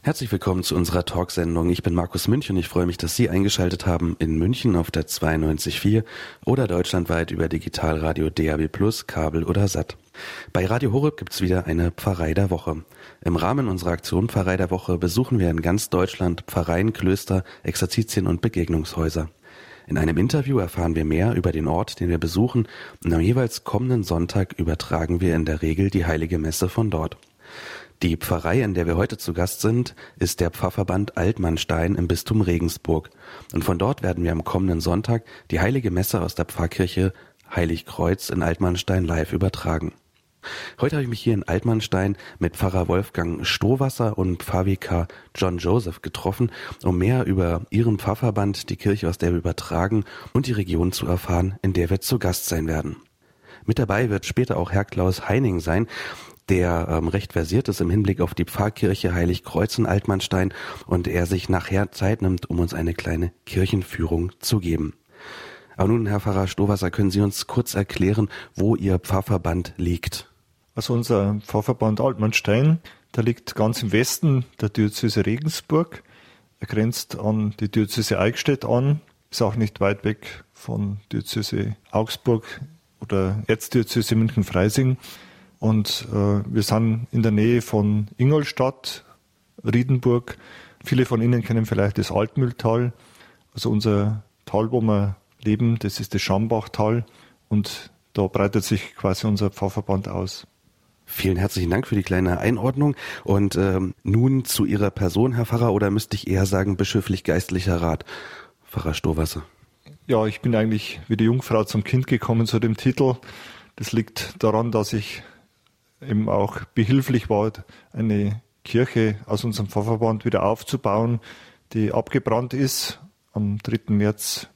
Herzlich willkommen zu unserer Talksendung. Ich bin Markus Münch und ich freue mich, dass Sie eingeschaltet haben in München auf der 92.4 oder deutschlandweit über Digitalradio DAB+, Kabel oder Sat. Bei Radio Horeb gibt's wieder eine Pfarrei der Woche. Im Rahmen unserer Aktion Pfarrei der Woche besuchen wir in ganz Deutschland Pfarreien, Klöster, Exerzitien und Begegnungshäuser. In einem Interview erfahren wir mehr über den Ort, den wir besuchen, und am jeweils kommenden Sonntag übertragen wir in der Regel die Heilige Messe von dort. Die Pfarrei, in der wir heute zu Gast sind, ist der Pfarrverband Altmannstein im Bistum Regensburg. Und von dort werden wir am kommenden Sonntag die Heilige Messe aus der Pfarrkirche Heiligkreuz in Altmannstein live übertragen. Heute habe ich mich hier in Altmannstein mit Pfarrer Wolfgang Stowasser und Pfarrvikar John Joseph getroffen, um mehr über ihren Pfarrverband, die Kirche, aus der wir übertragen, und die Region zu erfahren, in der wir zu Gast sein werden. Mit dabei wird später auch Herr Klaus Heining sein, der recht versiert ist im Hinblick auf die Pfarrkirche Heiligkreuz in Altmannstein und er sich nachher Zeit nimmt, um uns eine kleine Kirchenführung zu geben. Aber nun, Herr Pfarrer Stowasser, können Sie uns kurz erklären, wo Ihr Pfarrverband liegt? Also unser Pfarrverband Altmannstein, der liegt ganz im Westen der Diözese Regensburg. Er grenzt an die Diözese Eichstätt an, ist auch nicht weit weg von Diözese Augsburg oder Erzdiözese München-Freising. Und wir sind in der Nähe von Ingolstadt, Riedenburg. Viele von Ihnen kennen vielleicht das Altmühltal. Also unser Tal, wo wir leben, das ist das Schambachtal. Und da breitet sich quasi unser Pfarrverband aus. Vielen herzlichen Dank für die kleine Einordnung. Und nun zu Ihrer Person, Herr Pfarrer, oder müsste ich eher sagen bischöflich-geistlicher Rat, Pfarrer Stowasser? Ja, ich bin eigentlich wie die Jungfrau zum Kind gekommen zu dem Titel. Das liegt daran, dass ich eben auch behilflich war, eine Kirche aus unserem Pfarrverband wieder aufzubauen, die abgebrannt ist. Am 3. März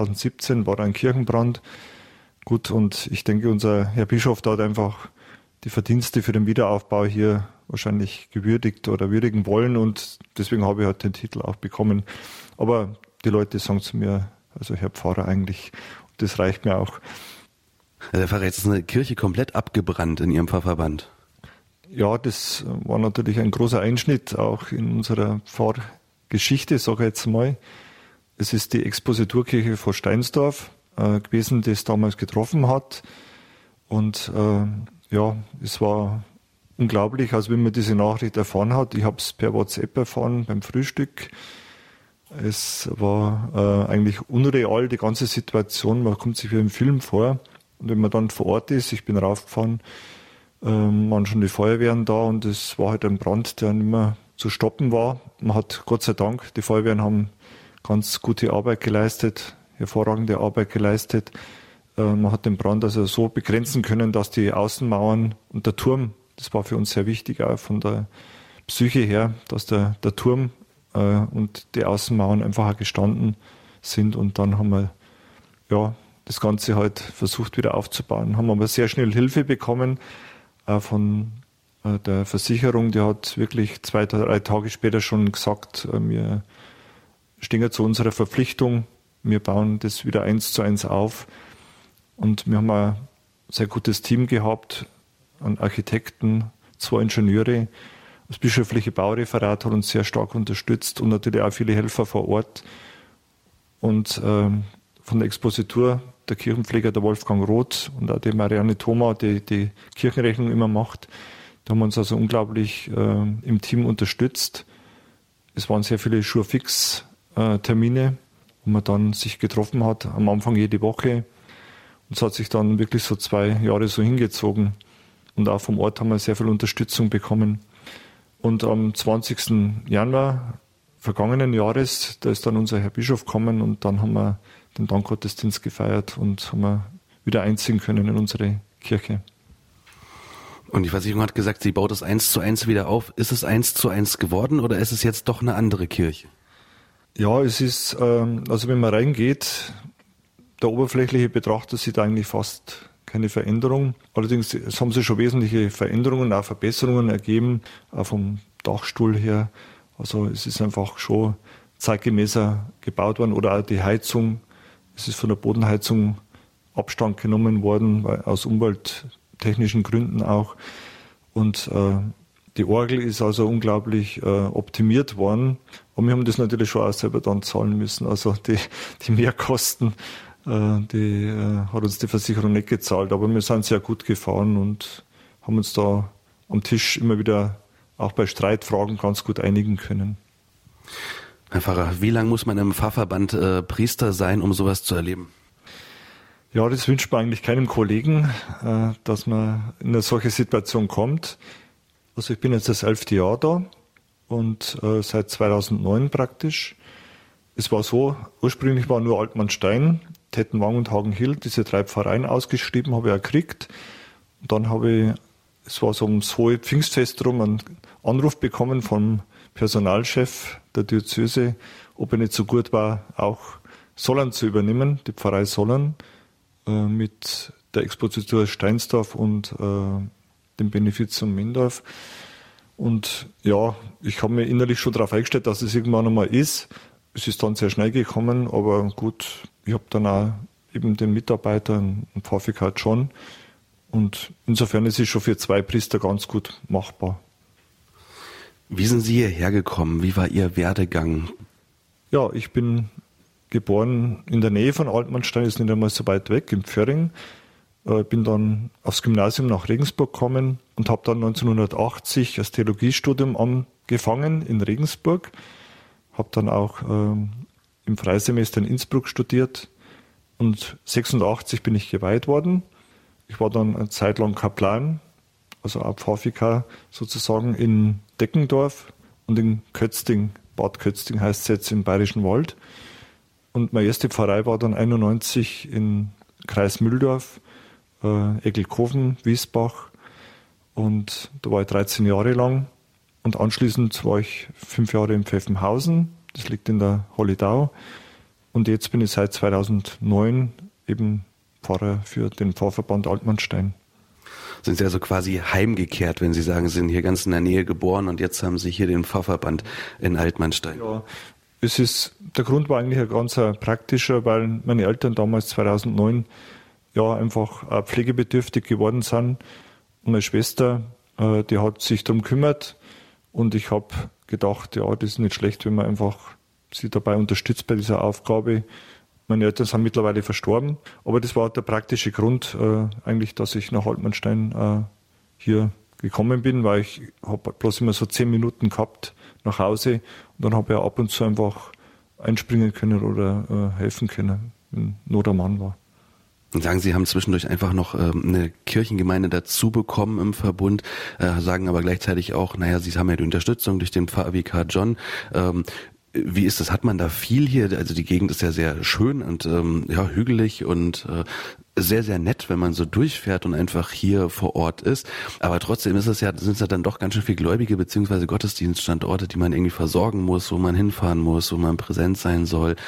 2017 war ein Kirchenbrand. Gut, und ich denke, unser Herr Bischof da hat einfach die Verdienste für den Wiederaufbau hier wahrscheinlich gewürdigt oder würdigen wollen und deswegen habe ich halt den Titel auch bekommen. Aber die Leute sagen zu mir, also Herr Pfarrer eigentlich, das reicht mir auch. Herr Pfarrer, jetzt ist eine Kirche komplett abgebrannt in Ihrem Pfarrverband. Ja, das war natürlich ein großer Einschnitt auch in unserer Pfarrgeschichte, sage ich jetzt mal. Es ist die Expositurkirche vor Steinsdorf gewesen, die es damals getroffen hat. Und es war unglaublich, als wenn man diese Nachricht erfahren hat. Ich habe es per WhatsApp erfahren beim Frühstück. Es war eigentlich unreal, die ganze Situation. Man kommt sich wie im Film vor. Und wenn man dann vor Ort ist, ich bin raufgefahren, waren schon die Feuerwehren da und es war halt ein Brand, der nicht mehr zu stoppen war. Man hat, Gott sei Dank, die Feuerwehren haben ganz gute Arbeit geleistet, hervorragende Arbeit geleistet. Man hat den Brand also so begrenzen können, dass die Außenmauern und der Turm, das war für uns sehr wichtig, auch von der Psyche her, dass der Turm und die Außenmauern einfach auch gestanden sind und dann haben wir das Ganze halt versucht wieder aufzubauen. Haben aber sehr schnell Hilfe bekommen von der Versicherung. Die hat wirklich 2-3 Tage später schon gesagt, wir stehen zu unserer Verpflichtung. Wir bauen das wieder 1:1 auf. Und wir haben ein sehr gutes Team gehabt, an Architekten, 2 Ingenieure. Das bischöfliche Baureferat hat uns sehr stark unterstützt und natürlich auch viele Helfer vor Ort. Und von der Expositur der Kirchenpfleger, der Wolfgang Roth und auch die Marianne Thoma, die Kirchenrechnung immer macht. Da haben wir uns also unglaublich im Team unterstützt. Es waren sehr viele Schurfix-Termine, wo man dann sich getroffen hat, am Anfang jede Woche. Und es hat sich dann wirklich so 2 Jahre so hingezogen. Und auch vom Ort haben wir sehr viel Unterstützung bekommen. Und am 20. Januar vergangenen Jahres, da ist dann unser Herr Bischof gekommen und dann haben wir den Dankgottesdienst gefeiert und haben wir wieder einziehen können in unsere Kirche. Und die Versicherung hat gesagt, sie baut es 1:1 wieder auf. Ist es 1:1 geworden oder ist es jetzt doch eine andere Kirche? Ja, es ist, also wenn man reingeht, der oberflächliche Betrachter sieht eigentlich fast keine Veränderung. Allerdings es haben sich schon wesentliche Veränderungen, auch Verbesserungen ergeben, auch vom Dachstuhl her. Also es ist einfach schon zeitgemäßer gebaut worden oder auch die Heizung. Es ist von der Bodenheizung Abstand genommen worden, weil aus umwelttechnischen Gründen auch. Und Die Orgel ist also unglaublich optimiert worden. Und wir haben das natürlich schon auch selber dann zahlen müssen. Also die Mehrkosten, die hat uns die Versicherung nicht gezahlt. Aber wir sind sehr gut gefahren und haben uns da am Tisch immer wieder auch bei Streitfragen ganz gut einigen können. Herr Pfarrer, wie lange muss man im Pfarrverband Priester sein, um sowas zu erleben? Ja, das wünscht man eigentlich keinem Kollegen, dass man in eine solche Situation kommt. Also ich bin jetzt das 11. Jahr da und seit 2009 praktisch. Es war so, ursprünglich war nur Altmannstein, Tettenwang und Hagenhill, diese 3 Pfarreien ausgeschrieben, habe ich auch gekriegt. Und dann habe ich, es war so ums hohe Pfingstfest rum, einen Anruf bekommen vom Personalchef der Diözese, ob er nicht so gut war, auch Sollern zu übernehmen, die Pfarrei Sollern, mit der Expositur Steinsdorf und dem Benefizium Mendorf. Und ja, ich habe mir innerlich schon darauf eingestellt, dass es irgendwann einmal ist. Es ist dann sehr schnell gekommen, aber gut, ich habe dann auch eben den Mitarbeitern ein Pfarrvikar schon. Und insofern ist es schon für 2 Priester ganz gut machbar. Wie sind Sie hierher gekommen? Wie war Ihr Werdegang? Ja, ich bin geboren in der Nähe von Altmannstein, ist nicht einmal so weit weg, im Pförring. Bin dann aufs Gymnasium nach Regensburg gekommen und habe dann 1980 das Theologiestudium angefangen in Regensburg. Habe dann auch im Freisemester in Innsbruck studiert und 86 bin ich geweiht worden. Ich war dann eine Zeit lang Kaplan, also auch Pfarrvikar sozusagen in Deckendorf und in Kötzting. Bad Kötzting heißt es jetzt im Bayerischen Wald. Und meine erste Pfarrei war dann 91 in Kreis Mühldorf, Eggelkofen, Wiesbach. Und da war ich 13 Jahre lang. Und anschließend war ich 5 Jahre in Pfeffenhausen. Das liegt in der Holledau. Und jetzt bin ich seit 2009 eben Pfarrer für den Pfarrverband Altmannstein. Sind Sie also quasi heimgekehrt, wenn Sie sagen, Sie sind hier ganz in der Nähe geboren und jetzt haben Sie hier den Pfarrverband in Altmannstein? Ja, der Grund war eigentlich ein ganz praktischer, weil meine Eltern damals 2009 ja einfach pflegebedürftig geworden sind. Und meine Schwester, die hat sich darum gekümmert und ich habe gedacht, ja, das ist nicht schlecht, wenn man einfach sie dabei unterstützt bei dieser Aufgabe. Meine Eltern sind mittlerweile verstorben, aber das war der praktische Grund eigentlich, dass ich nach Altmannstein hier gekommen bin, weil ich habe bloß immer so 10 Minuten gehabt nach Hause und dann habe ich ab und zu einfach einspringen können oder helfen können, wenn Not am Mann war. Und sagen, Sie haben zwischendurch einfach noch eine Kirchengemeinde dazu bekommen im Verbund, sagen aber gleichzeitig auch, naja, Sie haben ja die Unterstützung durch den Pfarrvikar John. Wie ist das? Hat man da viel hier? Also die Gegend ist ja sehr schön und ja, hügelig und sehr, sehr nett, wenn man so durchfährt und einfach hier vor Ort ist. Aber trotzdem sind es ja dann doch ganz schön viele Gläubige bzw. Gottesdienststandorte, die man irgendwie versorgen muss, wo man hinfahren muss, wo man präsent sein soll.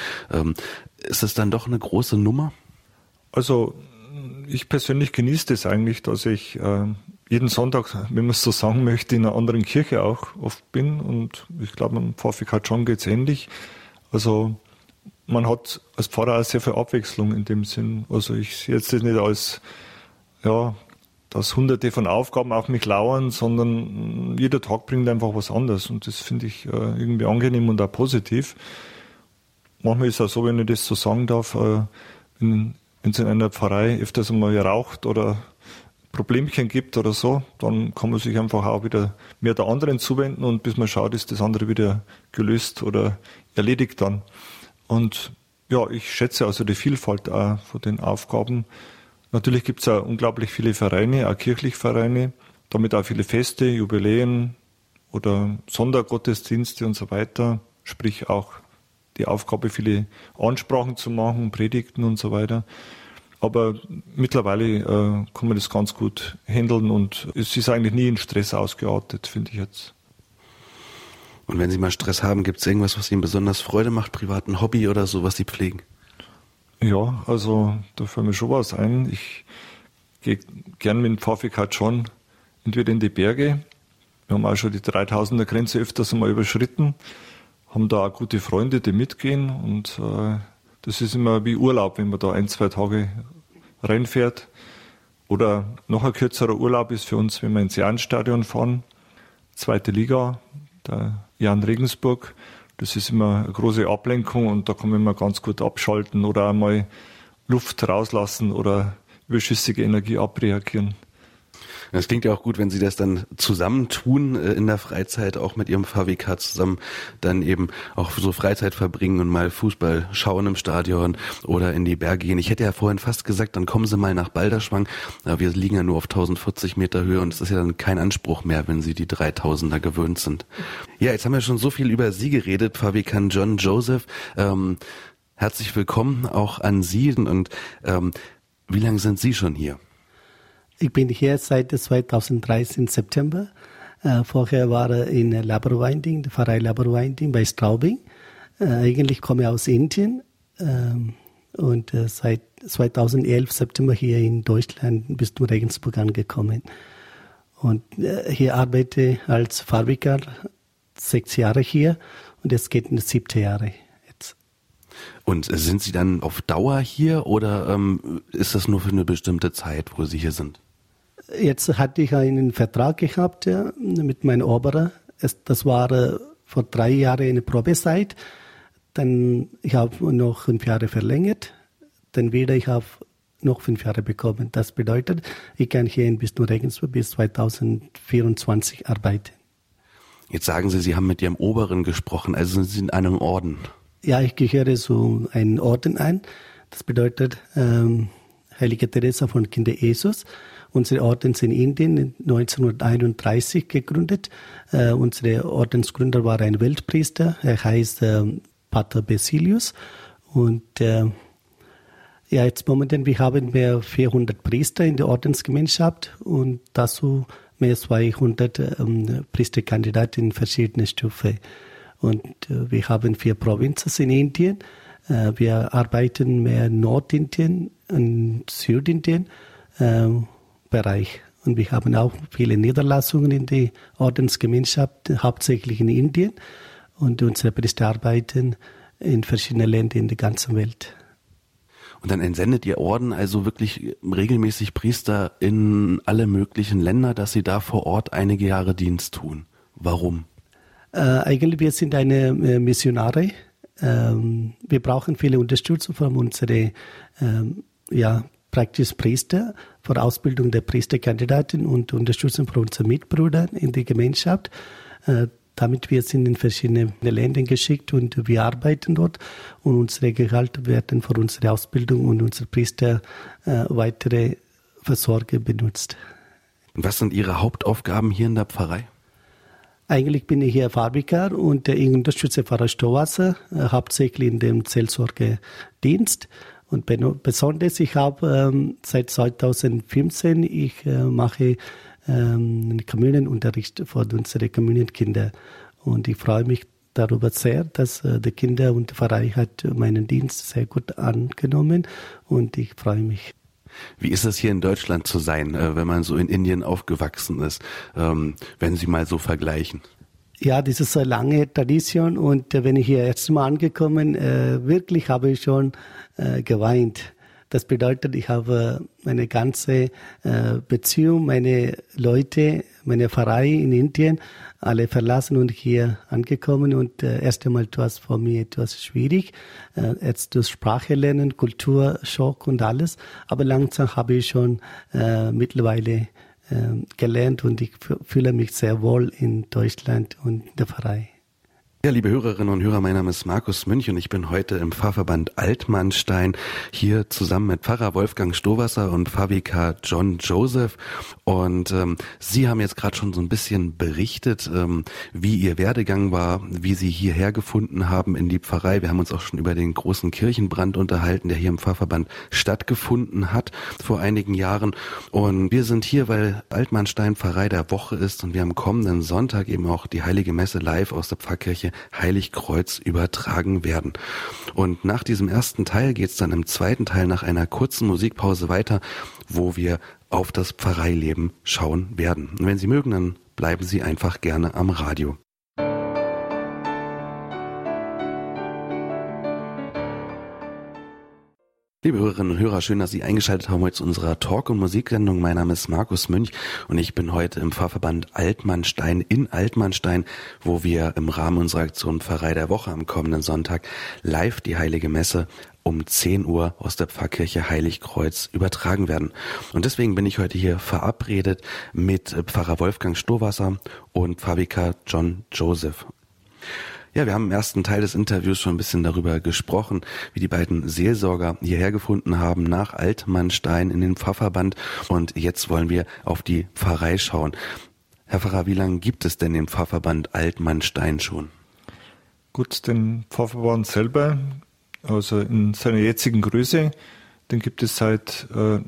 Ist das dann doch eine große Nummer? Also ich persönlich genieße das eigentlich, dass ich jeden Sonntag, wenn man es so sagen möchte, in einer anderen Kirche auch oft bin. Und ich glaube, am Pfarrvikar John geht es ähnlich. Also man hat als Pfarrer auch sehr viel Abwechslung in dem Sinn. Also ich sehe jetzt das nicht als, ja, dass hunderte von Aufgaben auf mich lauern, sondern jeder Tag bringt einfach was anderes. Und das finde ich irgendwie angenehm und auch positiv. Manchmal ist es auch so, wenn ich das so sagen darf, wenn es in einer Pfarrei öfters einmal raucht oder Problemchen gibt oder so, dann kann man sich einfach auch wieder mehr der anderen zuwenden und bis man schaut, ist das andere wieder gelöst oder erledigt dann. Und ja, ich schätze also die Vielfalt auch von den Aufgaben. Natürlich gibt es auch unglaublich viele Vereine, auch kirchliche Vereine, damit auch viele Feste, Jubiläen oder Sondergottesdienste und so weiter, sprich auch die Aufgabe, viele Ansprachen zu machen, Predigten und so weiter. Aber mittlerweile kann man das ganz gut handeln und es ist eigentlich nie in Stress ausgeartet, finde ich jetzt. Und wenn Sie mal Stress haben, gibt es irgendwas, was Ihnen besonders Freude macht, privaten Hobby oder so, was Sie pflegen? Ja, also da fällt mir schon was ein. Ich gehe gern mit dem Pfarrvikar John entweder in die Berge. Wir haben auch schon die 3000er Grenze öfters einmal überschritten, haben da auch gute Freunde, die mitgehen und das ist immer wie Urlaub, wenn man da 1-2 Tage reinfährt. Oder noch ein kürzerer Urlaub ist für uns, wenn wir ins Jahnstadion fahren. zweite Liga, der Jan Regensburg. Das ist immer eine große Ablenkung und da kann man immer ganz gut abschalten oder einmal Luft rauslassen oder überschüssige Energie abreagieren. Das klingt ja auch gut, wenn Sie das dann zusammentun in der Freizeit, auch mit Ihrem VWK zusammen, dann eben auch so Freizeit verbringen und mal Fußball schauen im Stadion oder in die Berge gehen. Ich hätte ja vorhin fast gesagt, dann kommen Sie mal nach Balderschwang. Wir liegen ja nur auf 1040 Meter Höhe und es ist ja dann kein Anspruch mehr, wenn Sie die 3000er gewöhnt sind. Ja, jetzt haben wir schon so viel über Sie geredet, VWK John Joseph. Herzlich willkommen auch an Sie und wie lange sind Sie schon hier? Ich bin hier seit 2013 September. Vorher war ich in Laborwinding, der Pfarrei Laborwinding bei Straubing. Eigentlich komme ich aus Indien und seit 2011 September hier in Deutschland bis zum Regensburg angekommen. Und hier arbeite ich als Pfarrvikar 6 Jahre hier und es geht in das 7. Jahre. Und sind Sie dann auf Dauer hier oder ist das nur für eine bestimmte Zeit, wo Sie hier sind? Jetzt hatte ich einen Vertrag gehabt mit meinem Oberer. Das war vor 3 Jahren eine Probezeit. Dann ich habe noch 5 Jahre verlängert. Dann wieder ich habe noch 5 Jahre bekommen. Das bedeutet, ich kann hier in Bistum Regensburg bis 2024 arbeiten. Jetzt sagen Sie, Sie haben mit Ihrem Oberen gesprochen, also sind Sie in einem Orden? Ja, ich gehöre zu einem Orden an. Das bedeutet Heilige Teresa von Kinder Jesus. Unsere Orden sind in Indien 1931 gegründet. Unsere Ordensgründer war ein Weltpriester. Er heißt Pater Basilius. Und jetzt momentan, wir haben mehr 400 Priester in der Ordensgemeinschaft und dazu mehr 200 Priesterkandidaten in verschiedenen Stufen. Und wir haben 4 Provinzen in Indien. Wir arbeiten mehr in Nordindien und Südindien Bereich. Und wir haben auch viele Niederlassungen in der Ordensgemeinschaft, hauptsächlich in Indien. Und unsere Priester arbeiten in verschiedenen Ländern in der ganzen Welt. Und dann entsendet Ihr Orden also wirklich regelmäßig Priester in alle möglichen Länder, dass sie da vor Ort einige Jahre Dienst tun. Warum? Eigentlich wir sind eine Missionare. Wir brauchen viele Unterstützung von unseren praktisch Priester, für Ausbildung der Priesterkandidaten und Unterstützung von unseren Mitbrüdern in der Gemeinschaft. Damit wir sind in verschiedene Länder geschickt und wir arbeiten dort und unsere Gehalte werden für unsere Ausbildung und unsere Priester weitere Versorger benutzt. Und was sind Ihre Hauptaufgaben hier in der Pfarrei? Eigentlich bin ich hier Pfarrvikar und ich unterstütze Pfarrer Stowasser, hauptsächlich in dem Seelsorgedienst. Und besonders, ich habe seit 2015, ich mache Kommunionunterricht für unsere Kommunionkinder. Und ich freue mich darüber sehr, dass die Kinder und die Pfarrei hat meinen Dienst sehr gut angenommen und ich freue mich. Wie ist es hier in Deutschland zu sein, wenn man so in Indien aufgewachsen ist, wenn Sie mal so vergleichen? Ja, das ist eine lange Tradition und wenn ich hier erst mal angekommen, wirklich habe ich schon geweint. Das bedeutet, ich habe meine ganze Beziehung, meine Leute, meine Pfarrei in Indien alle verlassen und hier angekommen. Und erst einmal war es für mich etwas schwierig, jetzt durch Sprache lernen, Kulturschock und alles. Aber langsam habe ich schon mittlerweile gelernt und ich fühle mich sehr wohl in Deutschland und in der Pfarrei. Ja, liebe Hörerinnen und Hörer, mein Name ist Markus Münch und ich bin heute im Pfarrverband Altmannstein hier zusammen mit Pfarrer Wolfgang Stowasser und VWK John Joseph. Und Sie haben jetzt gerade schon so ein bisschen berichtet, wie Ihr Werdegang war, wie Sie hierher gefunden haben in die Pfarrei. Wir haben uns auch schon über den großen Kirchenbrand unterhalten, der hier im Pfarrverband stattgefunden hat vor einigen Jahren. Und wir sind hier, weil Altmannstein Pfarrei der Woche ist und wir am kommenden Sonntag eben auch die Heilige Messe live aus der Pfarrkirche Heiligkreuz übertragen werden. Und nach diesem ersten Teil geht es dann im zweiten Teil nach einer kurzen Musikpause weiter, wo wir auf das Pfarreileben schauen werden. Und wenn Sie mögen, dann bleiben Sie einfach gerne am Radio. Liebe Hörerinnen und Hörer, schön, dass Sie eingeschaltet haben heute zu unserer Talk- und Musiksendung. Mein Name ist Markus Münch und ich bin heute im Pfarrverband Altmannstein in Altmannstein, wo wir im Rahmen unserer Aktion Pfarrei der Woche am kommenden Sonntag live die Heilige Messe um 10 Uhr aus der Pfarrkirche Heiligkreuz übertragen werden. Und deswegen bin ich heute hier verabredet mit Pfarrer Wolfgang Stowasser und Pfarrvikar John Joseph. Ja, wir haben im ersten Teil des Interviews schon ein bisschen darüber gesprochen, wie die beiden Seelsorger hierher gefunden haben nach Altmannstein in den Pfarrverband. Und jetzt wollen wir auf die Pfarrei schauen. Herr Pfarrer, wie lange gibt es denn den Pfarrverband Altmannstein schon? Gut, den Pfarrverband selber, also in seiner jetzigen Größe, den gibt es seit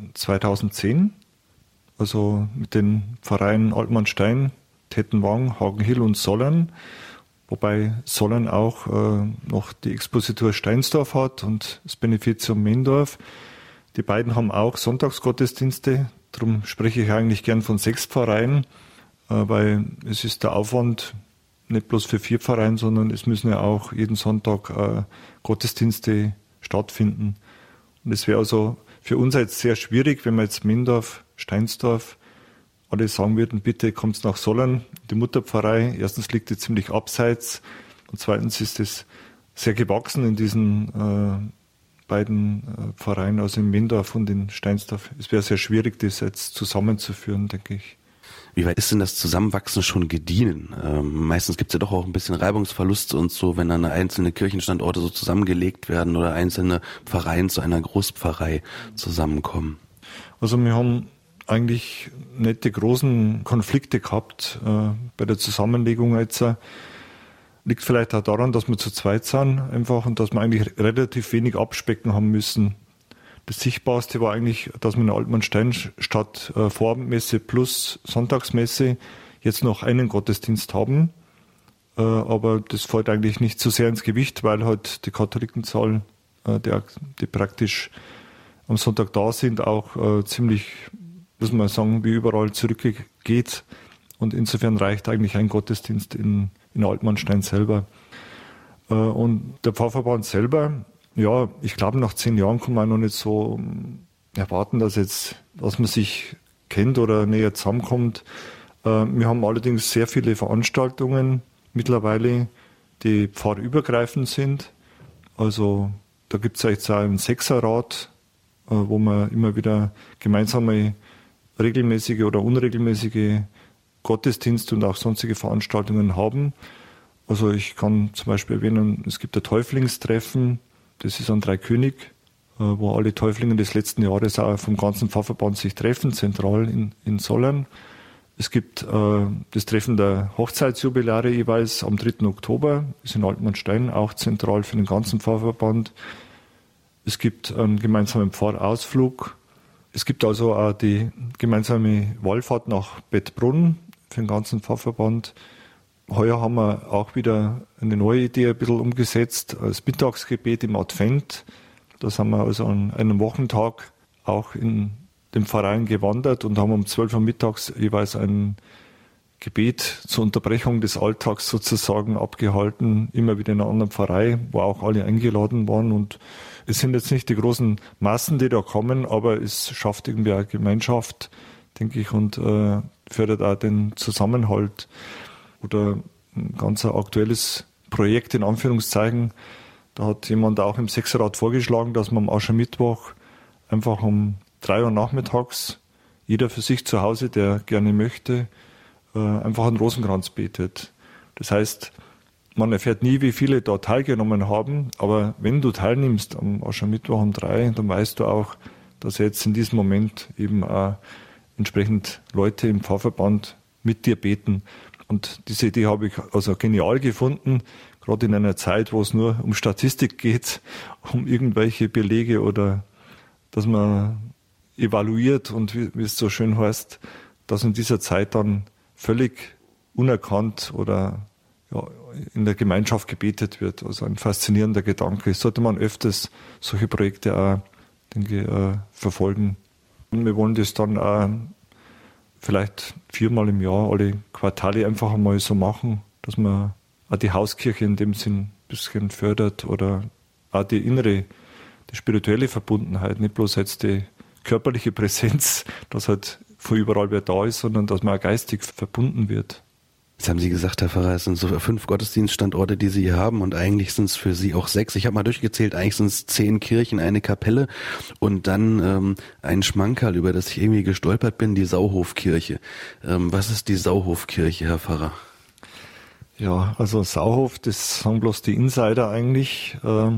2010. Also mit den Pfarreien Altmannstein, Tettenwang, Hagenhill und Sollern. Wobei Sollern auch noch die Expositur Steinsdorf hat und das Beneficium Mendorf. Die beiden haben auch Sonntagsgottesdienste, darum spreche ich eigentlich gern von 6 Pfarreien, weil es ist der Aufwand nicht bloß für 4 Pfarreien, sondern es müssen ja auch jeden Sonntag Gottesdienste stattfinden. Und es wäre also für uns jetzt sehr schwierig, wenn wir jetzt Mendorf, Steinsdorf alle sagen würden, bitte kommt nach Sollern, die Mutterpfarrei. Erstens liegt die ziemlich abseits und zweitens ist es sehr gewachsen in diesen beiden Pfarreien, also in Mendorf und in Steinsdorf. Es wäre sehr schwierig, das jetzt zusammenzuführen, denke ich. Wie weit ist denn das Zusammenwachsen schon gediehen? Meistens gibt es ja doch auch ein bisschen Reibungsverluste und so, wenn dann einzelne Kirchenstandorte so zusammengelegt werden oder einzelne Pfarreien zu einer Großpfarrei zusammenkommen. Also wir haben eigentlich nicht die großen Konflikte gehabt bei der Zusammenlegung jetzt. Liegt vielleicht auch daran, dass wir zu zweit sind einfach und dass wir eigentlich relativ wenig abspecken haben müssen. Das Sichtbarste war eigentlich, dass wir in Altmannstein statt Vorabendmesse plus Sonntagsmesse jetzt noch einen Gottesdienst haben. Aber das fällt eigentlich nicht so sehr ins Gewicht, weil halt die Katholikenzahl, die praktisch am Sonntag da sind, auch ziemlich, muss man sagen, wie überall zurückgeht. Und insofern reicht eigentlich ein Gottesdienst in Altmannstein selber. Und der Pfarrverband selber, ja, ich glaube, nach 10 Jahren kann man noch nicht so erwarten, dass man sich kennt oder näher zusammenkommt. Wir haben allerdings sehr viele Veranstaltungen mittlerweile, die pfarrübergreifend sind. Also da gibt es jetzt auch einen Sechserrat, wo man immer wieder gemeinsame regelmäßige oder unregelmäßige Gottesdienste und auch sonstige Veranstaltungen haben. Also ich kann zum Beispiel erwähnen, es gibt ein Täuflingstreffen, das ist an Dreikönig, wo alle Täuflinge des letzten Jahres auch vom ganzen Pfarrverband sich treffen, zentral in Sollern. Es gibt das Treffen der Hochzeitsjubiläre jeweils am 3. Oktober, das ist in Altmannstein, auch zentral für den ganzen Pfarrverband. Es gibt einen gemeinsamen Pfarrausflug. Es gibt also auch die gemeinsame Wallfahrt nach Bettbrunn für den ganzen Pfarrverband. Heuer haben wir auch wieder eine neue Idee ein bisschen umgesetzt, das Mittagsgebet im Advent. Da sind wir also an einem Wochentag auch in den Pfarreien gewandert und haben um 12 Uhr mittags jeweils ein Gebet zur Unterbrechung des Alltags sozusagen abgehalten, immer wieder in einer anderen Pfarrei, wo auch alle eingeladen waren. Und es sind jetzt nicht die großen Massen, die da kommen, aber es schafft irgendwie eine Gemeinschaft, denke ich, und fördert auch den Zusammenhalt. Oder ein ganz aktuelles Projekt in Anführungszeichen, da hat jemand auch im Sechserrat vorgeschlagen, dass man am Aschermittwoch einfach um 3 Uhr nachmittags, jeder für sich zu Hause, der gerne möchte, einfach einen Rosenkranz betet. Das heißt, man erfährt nie, wie viele da teilgenommen haben, aber wenn du teilnimmst am Aschermittwoch um 3, dann weißt du auch, dass jetzt in diesem Moment eben auch entsprechend Leute im Pfarrverband mit dir beten. Und diese Idee habe ich also genial gefunden, gerade in einer Zeit, wo es nur um Statistik geht, um irgendwelche Belege oder dass man evaluiert und wie es so schön heißt, dass in dieser Zeit dann völlig unerkannt oder ja, in der Gemeinschaft gebetet wird. Also ein faszinierender Gedanke. Sollte man öfters solche Projekte auch, denke ich, verfolgen. Und wir wollen das dann auch vielleicht 4-mal im Jahr, alle Quartale einfach einmal so machen, dass man auch die Hauskirche in dem Sinn ein bisschen fördert oder auch die die spirituelle Verbundenheit, nicht bloß jetzt die körperliche Präsenz, dass halt von überall wer da ist, sondern dass man auch geistig verbunden wird. Jetzt haben Sie gesagt, Herr Pfarrer, es sind so 5 Gottesdienststandorte, die Sie hier haben und eigentlich sind es für Sie auch 6. Ich habe mal durchgezählt, eigentlich sind es 10 Kirchen, eine Kapelle und dann ein Schmankerl, über das ich irgendwie gestolpert bin, die Sauhofkirche. Was ist die Sauhofkirche, Herr Pfarrer? Ja, also Sauhof, das sagen bloß die Insider eigentlich.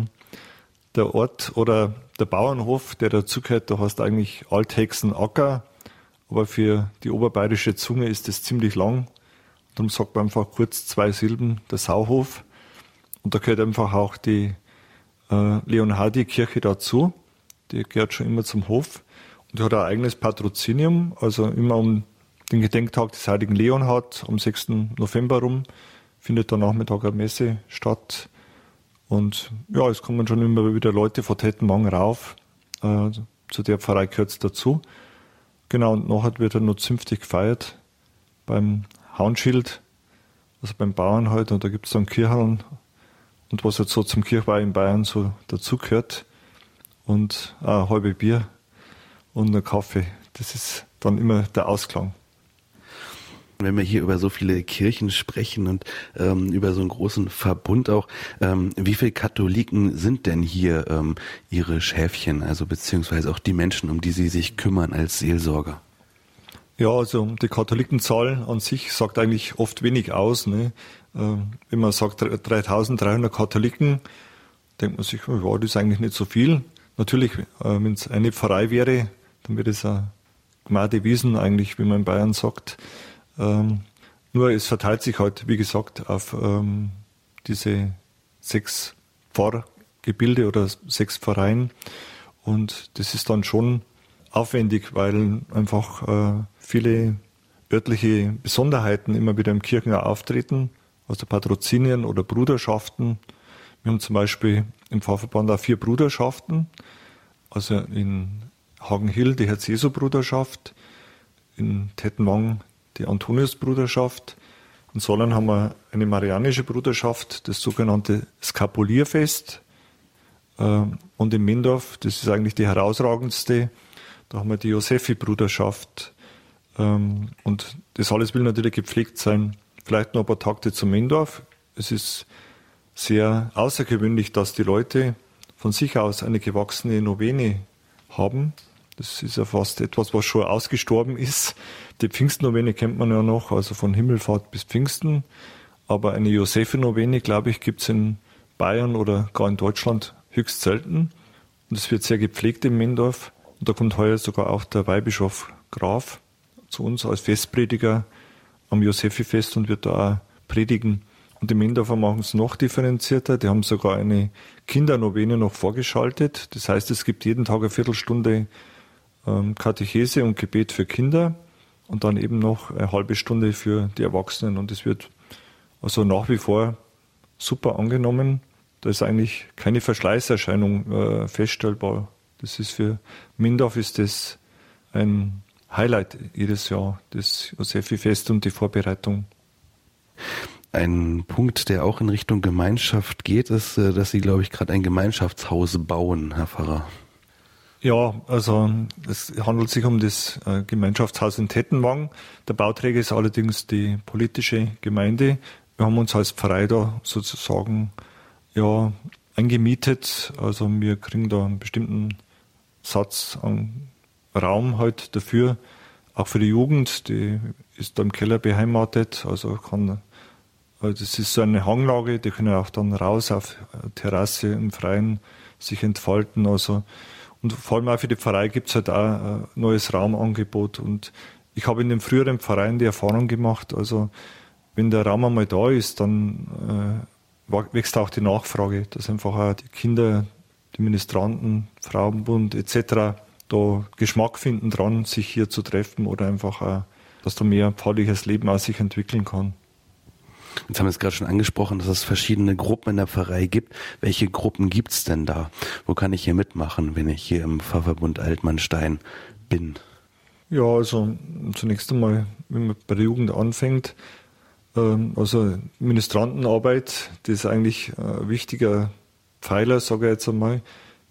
Der Ort oder der Bauernhof, der dazugehört, da heißt eigentlich Althexenacker, aber für die oberbayerische Zunge ist das ziemlich lang. Darum sagt man einfach kurz 2 Silben, der Sauhof. Und da gehört einfach auch die Leonhardikirche dazu. Die gehört schon immer zum Hof. Und die hat ein eigenes Patrozinium, also immer um den Gedenktag des heiligen Leonhard am 6. November rum findet da Nachmittag eine Messe statt. Und ja, es kommen schon immer wieder Leute von Tettenwang rauf. Zu der Pfarrei gehört es dazu. Genau, und nachher wird dann noch zünftig gefeiert beim Haunschild, also beim Bauern halt, und da gibt es dann Kircheln und was jetzt so zum Kirchweih in Bayern so dazugehört und ein halbe Bier und ein Kaffee. Das ist dann immer der Ausklang. Wenn wir hier über so viele Kirchen sprechen und über so einen großen Verbund auch, wie viele Katholiken sind denn hier Ihre Schäfchen, also beziehungsweise auch die Menschen, um die Sie sich kümmern als Seelsorger? Ja, also die Katholikenzahl an sich sagt eigentlich oft wenig aus. Ne? Wenn man sagt 3.300 Katholiken, denkt man sich, ja, das ist eigentlich nicht so viel. Natürlich, wenn es eine Pfarrei wäre, dann wäre es eine Gmade Wiesen eigentlich, wie man in Bayern sagt. Nur es verteilt sich halt, wie gesagt, auf diese 6 Pfarrgebilde oder 6 Pfarreien. Und das ist dann schon aufwendig, weil einfach viele örtliche Besonderheiten immer wieder im Kirchenjahr auftreten, also Patrozinien oder Bruderschaften. Wir haben zum Beispiel im Pfarrverband auch 4 Bruderschaften, also in Hagenhill die Herz-Jesu-Bruderschaft, in Tettenwang die Antonius-Bruderschaft, in Sollern haben wir eine marianische Bruderschaft, das sogenannte Skapulierfest, und in Mendorf, das ist eigentlich die herausragendste, da haben wir die Josephi-Bruderschaft, und das alles will natürlich gepflegt sein. Vielleicht noch ein paar Takte zu Mendorf. Es ist sehr außergewöhnlich, dass die Leute von sich aus eine gewachsene Novene haben. Das ist ja fast etwas, was schon ausgestorben ist. Die Pfingstnovene kennt man ja noch, also von Himmelfahrt bis Pfingsten. Aber eine Josephi-Novene, glaube ich, gibt es in Bayern oder gar in Deutschland höchst selten. Und es wird sehr gepflegt in Mendorf. Und da kommt heuer sogar auch der Weihbischof Graf zu uns als Festprediger am Josephi-Fest und wird da auch predigen. Und die Mendorfer machen es noch differenzierter. Die haben sogar eine Kindernovene noch vorgeschaltet. Das heißt, es gibt jeden Tag eine Viertelstunde Katechese und Gebet für Kinder und dann eben noch eine halbe Stunde für die Erwachsenen. Und es wird also nach wie vor super angenommen. Da ist eigentlich keine Verschleißerscheinung feststellbar. Das ist für Mendorf ist das ein Highlight jedes Jahr, das Josephi-Fest und die Vorbereitung. Ein Punkt, der auch in Richtung Gemeinschaft geht, ist, dass Sie, glaube ich, gerade ein Gemeinschaftshaus bauen, Herr Pfarrer. Ja, also es handelt sich um das Gemeinschaftshaus in Tettenwang. Der Bauträger ist allerdings die politische Gemeinde. Wir haben uns als Pfarrei da sozusagen eingemietet. Also wir kriegen da einen bestimmten Satz an Raum halt dafür, auch für die Jugend, die ist da im Keller beheimatet, also das ist so eine Hanglage, die können auch dann raus auf Terrasse im Freien sich entfalten, also und vor allem auch für die Pfarrei gibt es halt auch ein neues Raumangebot und ich habe in den früheren Pfarreien die Erfahrung gemacht, also wenn der Raum einmal da ist, dann wächst auch die Nachfrage, dass einfach auch die Kinder, die Ministranten, Frauenbund etc. da Geschmack finden dran, sich hier zu treffen oder einfach auch, dass da mehr pfarrliches Leben auch sich entwickeln kann. Jetzt haben wir es gerade schon angesprochen, dass es verschiedene Gruppen in der Pfarrei gibt. Welche Gruppen gibt es denn da? Wo kann ich hier mitmachen, wenn ich hier im Pfarrverbund Altmannstein bin? Ja, also zunächst einmal, wenn man bei der Jugend anfängt, also Ministrantenarbeit, das ist eigentlich ein wichtiger Pfeiler, sage ich jetzt einmal.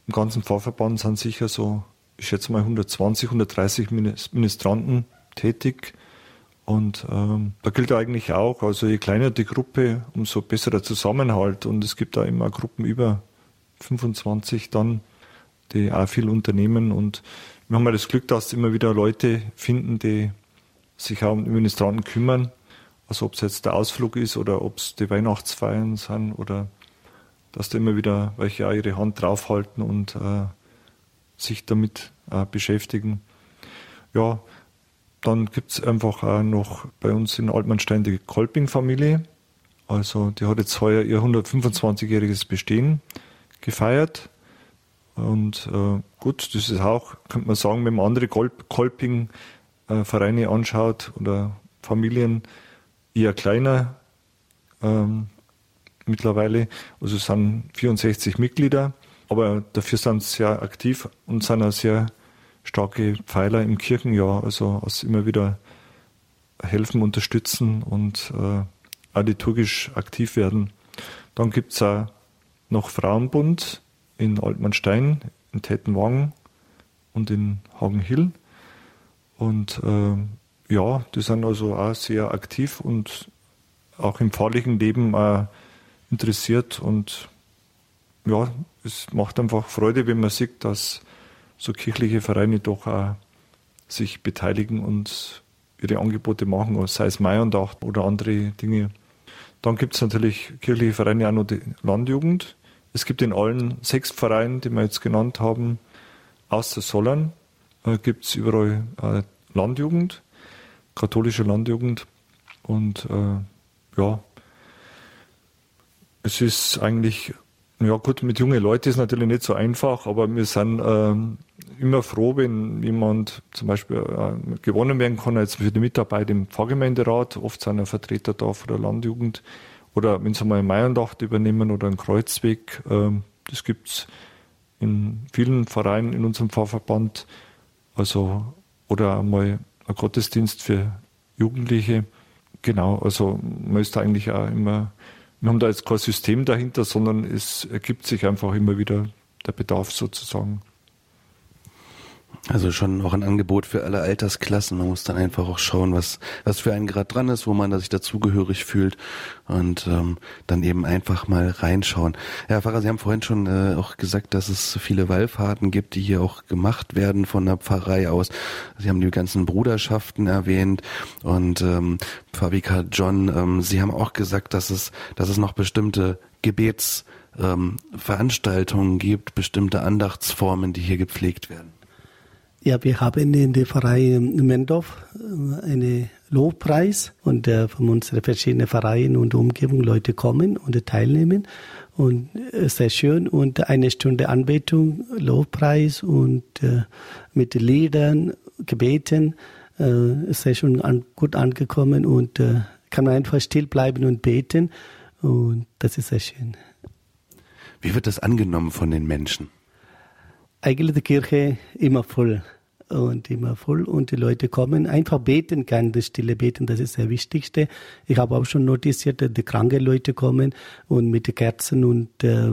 Im ganzen Pfarrverband sind sicher so, ich schätze mal 120, 130 Ministranten tätig. Und da gilt eigentlich auch, also je kleiner die Gruppe, umso besser der Zusammenhalt. Und es gibt da immer Gruppen über 25 dann, die auch viel unternehmen. Und wir haben ja das Glück, dass immer wieder Leute finden, die sich auch um die Ministranten kümmern. Also ob es jetzt der Ausflug ist oder ob es die Weihnachtsfeiern sind oder dass da immer wieder welche auch ihre Hand draufhalten und sich damit beschäftigen. Ja, dann gibt es einfach auch noch bei uns in Altmannstein die Kolping-Familie. Also die hat jetzt heuer ihr 125-jähriges Bestehen gefeiert. Und gut, das ist auch, könnte man sagen, wenn man andere Kolping-Vereine anschaut oder Familien, eher kleiner mittlerweile. Also es sind 64 Mitglieder, aber dafür sind sie sehr aktiv und sind auch sehr starke Pfeiler im Kirchenjahr, also immer wieder helfen, unterstützen und auch liturgisch aktiv werden. Dann gibt es auch noch Frauenbund in Altmannstein, in Tettenwagen und in Hagenhill. Und ja, die sind also auch sehr aktiv und auch im pfarrlichen Leben interessiert. Und ja, es macht einfach Freude, wenn man sieht, dass so kirchliche Vereine doch auch sich beteiligen und ihre Angebote machen, sei es Maiandacht oder andere Dinge. Dann gibt es natürlich kirchliche Vereine, auch noch die Landjugend. Es gibt in allen 6 Vereinen, die wir jetzt genannt haben, außer Sollern, gibt es überall Landjugend, katholische Landjugend. Und ja, es ist eigentlich, ja gut, mit jungen Leuten ist natürlich nicht so einfach, aber wir sind immer froh, wenn jemand zum Beispiel gewonnen werden kann, jetzt für die Mitarbeit im Pfarrgemeinderat. Oft sind ja Vertreter da von der Landjugend. Oder wenn sie mal eine Maiandacht übernehmen oder einen Kreuzweg. Das gibt es in vielen Vereinen in unserem Pfarrverband. Also, oder einmal ein Gottesdienst für Jugendliche. Genau, also man ist da eigentlich auch immer, wir haben da jetzt kein System dahinter, sondern es ergibt sich einfach immer wieder der Bedarf sozusagen. Also schon auch ein Angebot für alle Altersklassen. Man muss dann einfach auch schauen, was für einen gerade dran ist, wo man sich dazugehörig fühlt und dann eben einfach mal reinschauen. Herr Pfarrer, Sie haben vorhin schon auch gesagt, dass es viele Wallfahrten gibt, die hier auch gemacht werden von der Pfarrei aus. Sie haben die ganzen Bruderschaften erwähnt und Pfarrvikar John, Sie haben auch gesagt, dass es noch bestimmte Gebetsveranstaltungen gibt, bestimmte Andachtsformen, die hier gepflegt werden. Ja, wir haben in der Pfarrei Mendorf einen Lobpreis und von unseren verschiedenen Vereinen und Umgebung Leute kommen und teilnehmen und sehr schön und eine Stunde Anbetung, Lobpreis und mit Liedern, Gebeten ist sehr schon gut angekommen und kann man einfach still bleiben und beten und das ist sehr schön. Wie wird das angenommen von den Menschen? Eigentlich die Kirche immer voll und die Leute kommen, einfach beten kann, das stille Beten, das ist das Wichtigste. Ich habe auch schon notiziert, dass die kranken Leute kommen und mit Kerzen und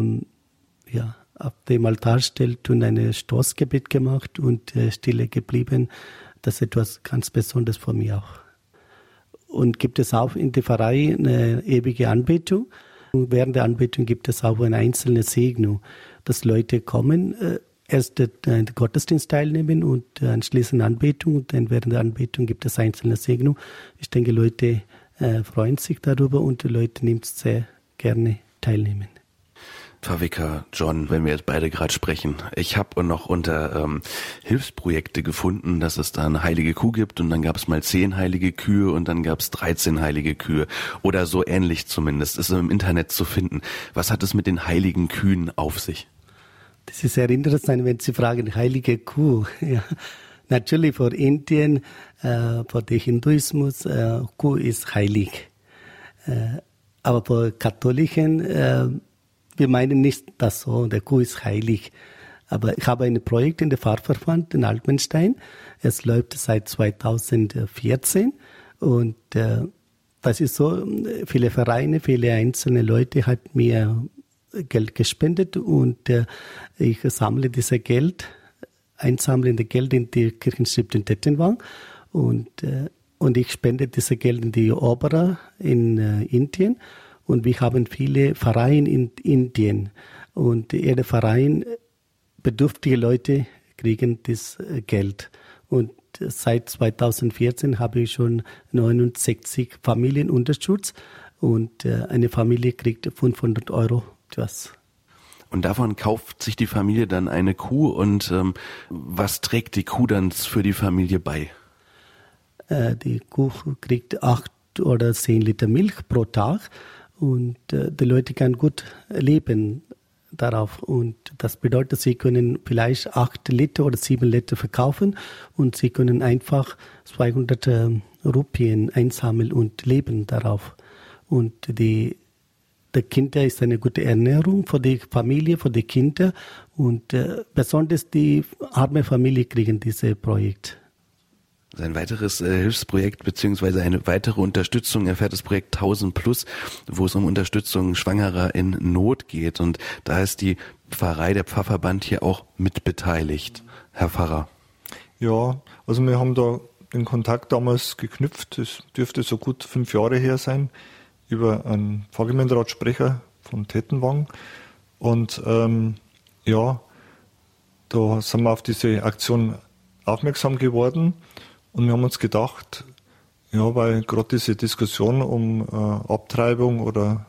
auf dem Altar stellt und ein Stoßgebet gemacht und stille geblieben. Das ist etwas ganz Besonderes für mich auch. Und gibt es auch in der Pfarrei eine ewige Anbetung. Und während der Anbetung gibt es auch eine einzelne Segnung, dass Leute kommen, erst den Gottesdienst teilnehmen und anschließend Anbetung und dann während der Anbetung gibt es einzelne Segnung. Ich denke, Leute freuen sich darüber und die Leute nehmen sehr gerne teilnehmen. Pfarrvikar John, wenn wir jetzt beide gerade sprechen, ich habe noch unter Hilfsprojekte gefunden, dass es da eine heilige Kuh gibt und dann gab es mal 10 heilige Kühe und dann gab es 13 heilige Kühe oder so ähnlich zumindest, ist im Internet zu finden. Was hat es mit den heiligen Kühen auf sich? Das ist sehr interessant, wenn Sie fragen, heilige Kuh. Ja. Natürlich für Indien, für den Hinduismus, Kuh ist heilig. Aber für Katholiken, wir meinen nicht das so, der Kuh ist heilig. Aber ich habe ein Projekt in der Pfarrverband in Altmannstein. Es läuft seit 2014 und das ist so, viele Vereine, viele einzelne Leute hat mir Geld gespendet und ich sammle dieses Geld, einsammelnde Geld in die Kirchenstift in Tettenwang und ich spende dieses Geld in die Opera in Indien und wir haben viele Vereine in Indien und jeder Verein, bedürftige Leute kriegen das Geld und seit 2014 habe ich schon 69 Familien unterstützt und eine Familie kriegt 500 Euro etwas. Und davon kauft sich die Familie dann eine Kuh und was trägt die Kuh dann für die Familie bei? Die Kuh kriegt 8 oder 10 Liter Milch pro Tag und die Leute können gut leben darauf. Und das bedeutet, sie können vielleicht 8 Liter oder 7 Liter verkaufen und sie können einfach 200 Rupien einsammeln und leben darauf. Und der Kinder ist eine gute Ernährung für die Familie, für die Kinder und besonders die arme Familie kriegen dieses Projekt. Ein weiteres Hilfsprojekt bzw. eine weitere Unterstützung erfährt das Projekt 1000 Plus, wo es um Unterstützung Schwangerer in Not geht. Und da ist die Pfarrei, der Pfarrverband hier auch mitbeteiligt. Herr Pfarrer. Ja, also wir haben da den Kontakt damals geknüpft. Das dürfte so gut 5 Jahre her sein, über einen Pfarrgemeinderatsprecher von Tettenwang. Und da sind wir auf diese Aktion aufmerksam geworden. Und wir haben uns gedacht, ja, weil gerade diese Diskussion um Abtreibung oder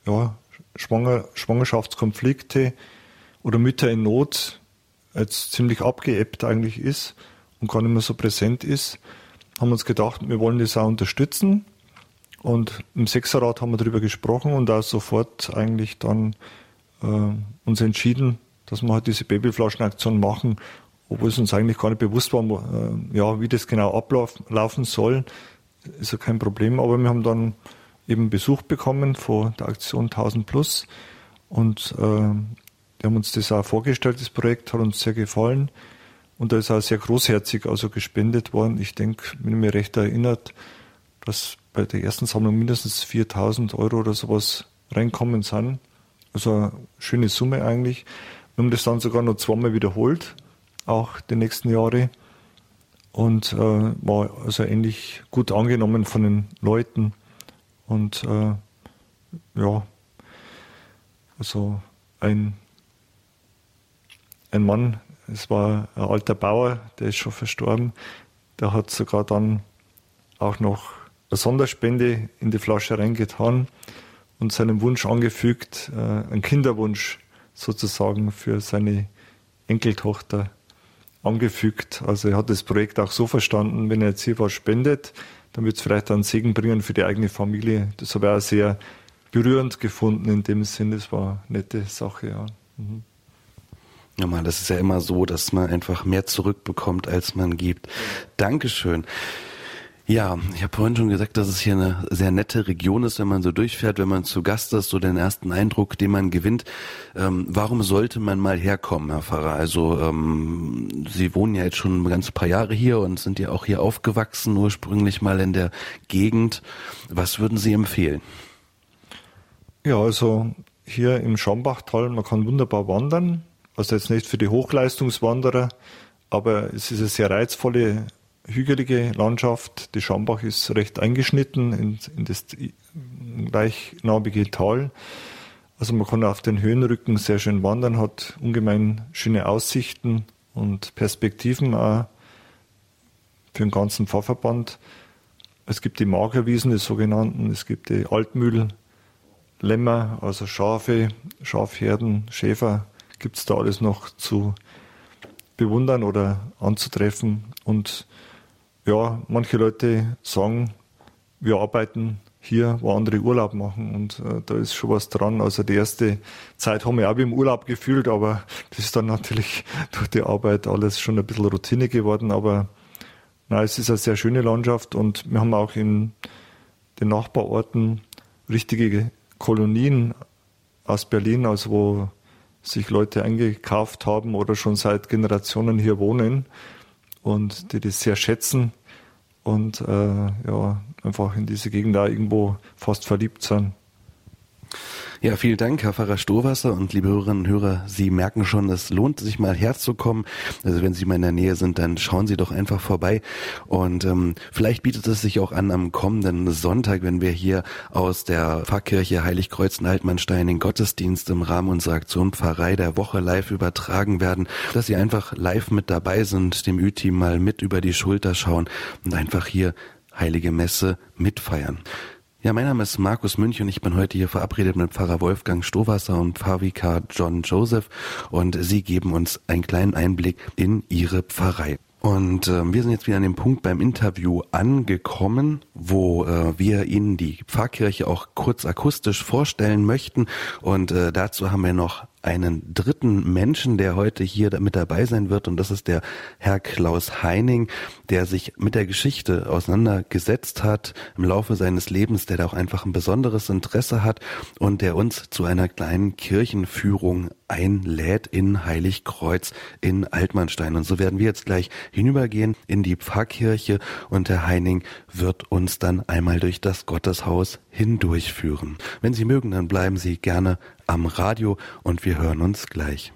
Schwangerschaftskonflikte oder Mütter in Not jetzt ziemlich abgeebbt eigentlich ist und gar nicht mehr so präsent ist, haben wir uns gedacht, wir wollen das auch unterstützen. Und im Sechserrat haben wir darüber gesprochen und auch sofort eigentlich dann uns entschieden, dass wir halt diese Babyflaschenaktion machen, obwohl es uns eigentlich gar nicht bewusst war, wie das genau ablaufen soll. Ist ja kein Problem, aber wir haben dann eben Besuch bekommen von der Aktion 1000 Plus und die haben uns das auch vorgestellt, das Projekt, hat uns sehr gefallen und da ist auch sehr großherzig gespendet worden. Ich denke, wenn ich mich recht erinnert, dass bei der ersten Sammlung mindestens 4.000 Euro oder sowas reinkommen sind. Also eine schöne Summe eigentlich. Wir haben das dann sogar noch 2-mal wiederholt, auch die nächsten Jahre. Und war also ähnlich gut angenommen von den Leuten. Und also ein Mann, es war ein alter Bauer, der ist schon verstorben, der hat sogar dann auch noch eine Sonderspende in die Flasche reingetan und seinen Wunsch angefügt, einen Kinderwunsch sozusagen für seine Enkeltochter angefügt. Also er hat das Projekt auch so verstanden, wenn er jetzt hier was spendet, dann wird es vielleicht einen Segen bringen für die eigene Familie. Das habe ich auch sehr berührend gefunden in dem Sinn. Das war eine nette Sache, ja. Mhm. Ja, man, das ist ja immer so, dass man einfach mehr zurückbekommt, als man gibt. Dankeschön. Ja, ich habe vorhin schon gesagt, dass es hier eine sehr nette Region ist, wenn man so durchfährt, wenn man zu Gast ist, so den ersten Eindruck, den man gewinnt. Warum sollte man mal herkommen, Herr Pfarrer? Also Sie wohnen ja jetzt schon ein ganz paar Jahre hier und sind ja auch hier aufgewachsen, ursprünglich mal in der Gegend. Was würden Sie empfehlen? Ja, also hier im Schambachtal, man kann wunderbar wandern. Also jetzt nicht für die Hochleistungswanderer, aber es ist eine sehr reizvolle hügelige Landschaft. Die Schambach ist recht eingeschnitten in das gleichnamige Tal. Also man kann auf den Höhenrücken sehr schön wandern, hat ungemein schöne Aussichten und Perspektiven auch für den ganzen Pfarrverband. Es gibt die Magerwiesen, die sogenannten, es gibt die Altmühl-Lämmer, also Schafe, Schafherden, Schäfer, gibt es da alles noch zu bewundern oder anzutreffen. Und ja, manche Leute sagen, wir arbeiten hier, wo andere Urlaub machen und da ist schon was dran. Also die erste Zeit haben wir auch wie im Urlaub gefühlt, aber das ist dann natürlich durch die Arbeit alles schon ein bisschen Routine geworden. Aber nein, es ist eine sehr schöne Landschaft und wir haben auch in den Nachbarorten richtige Kolonien aus Berlin, also wo sich Leute eingekauft haben oder schon seit Generationen hier wohnen und die das sehr schätzen und einfach in diese Gegend da irgendwo fast verliebt sind. Ja, vielen Dank, Herr Pfarrer Stowasser, und liebe Hörerinnen und Hörer, Sie merken schon, es lohnt sich mal herzukommen. Also wenn Sie mal in der Nähe sind, dann schauen Sie doch einfach vorbei, und vielleicht bietet es sich auch an, am kommenden Sonntag, wenn wir hier aus der Pfarrkirche Heiligkreuz in Altmannstein den Gottesdienst im Rahmen unserer Aktion Pfarrei der Woche live übertragen werden, dass Sie einfach live mit dabei sind, dem Ü-Team mal mit über die Schulter schauen und einfach hier Heilige Messe mitfeiern. Ja, mein Name ist Markus Münch und ich bin heute hier verabredet mit Pfarrer Wolfgang Stowasser und Pfarrvikar John Joseph, und sie geben uns einen kleinen Einblick in ihre Pfarrei. Und wir sind jetzt wieder an dem Punkt beim Interview angekommen, wo wir Ihnen die Pfarrkirche auch kurz akustisch vorstellen möchten, und dazu haben wir noch einen dritten Menschen, der heute hier mit dabei sein wird, und das ist der Herr Klaus Heining, der sich mit der Geschichte auseinandergesetzt hat im Laufe seines Lebens, der da auch einfach ein besonderes Interesse hat und der uns zu einer kleinen Kirchenführung einlädt in Heiligkreuz in Altmannstein. Und so werden wir jetzt gleich hinübergehen in die Pfarrkirche, und Herr Heining wird uns dann einmal durch das Gotteshaus hindurchführen. Wenn Sie mögen, dann bleiben Sie gerne am Radio und wir hören uns gleich.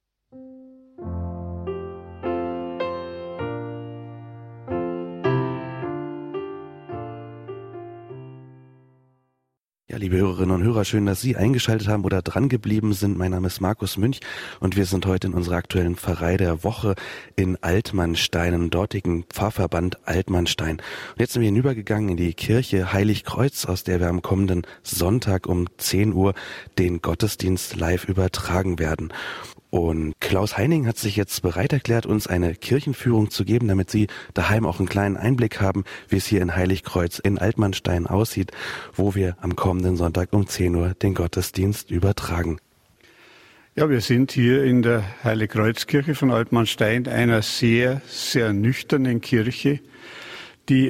Ja, liebe Hörerinnen und Hörer, schön, dass Sie eingeschaltet haben oder dran geblieben sind. Mein Name ist Markus Münch und wir sind heute in unserer aktuellen Pfarrei der Woche in Altmannstein, im dortigen Pfarrverband Altmannstein. Und jetzt sind wir hinübergegangen in die Kirche Heiligkreuz, aus der wir am kommenden Sonntag um 10 Uhr den Gottesdienst live übertragen werden. Und Klaus Heining hat sich jetzt bereit erklärt, uns eine Kirchenführung zu geben, damit Sie daheim auch einen kleinen Einblick haben, wie es hier in Heiligkreuz in Altmannstein aussieht, wo wir am kommenden Sonntag um 10 Uhr den Gottesdienst übertragen. Ja, wir sind hier in der Heiligkreuzkirche von Altmannstein, einer sehr, sehr nüchternen Kirche, die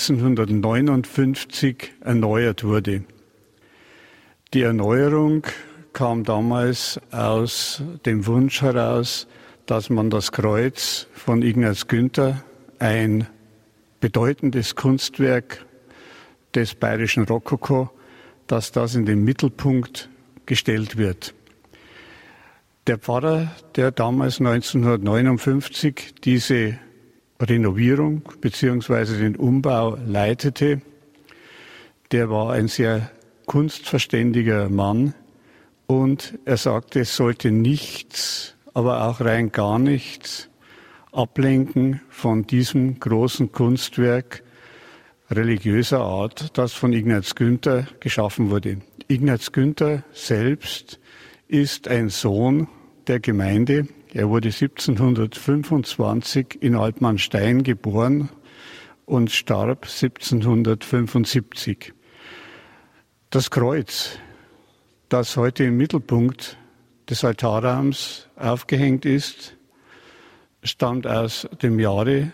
1959 erneuert wurde. Die Erneuerung kam damals aus dem Wunsch heraus, dass man das Kreuz von Ignaz Günther, ein bedeutendes Kunstwerk des bayerischen Rokoko, dass das in den Mittelpunkt gestellt wird. Der Pfarrer, der damals 1959 diese Renovierung bzw. den Umbau leitete, der war ein sehr kunstverständiger Mann. Und er sagte, es sollte nichts, aber auch rein gar nichts ablenken von diesem großen Kunstwerk religiöser Art, das von Ignaz Günther geschaffen wurde. Ignaz Günther selbst ist ein Sohn der Gemeinde. Er wurde 1725 in Altmannstein geboren und starb 1775. Das Kreuz, das heute im Mittelpunkt des Altarraums aufgehängt ist, stammt aus dem Jahre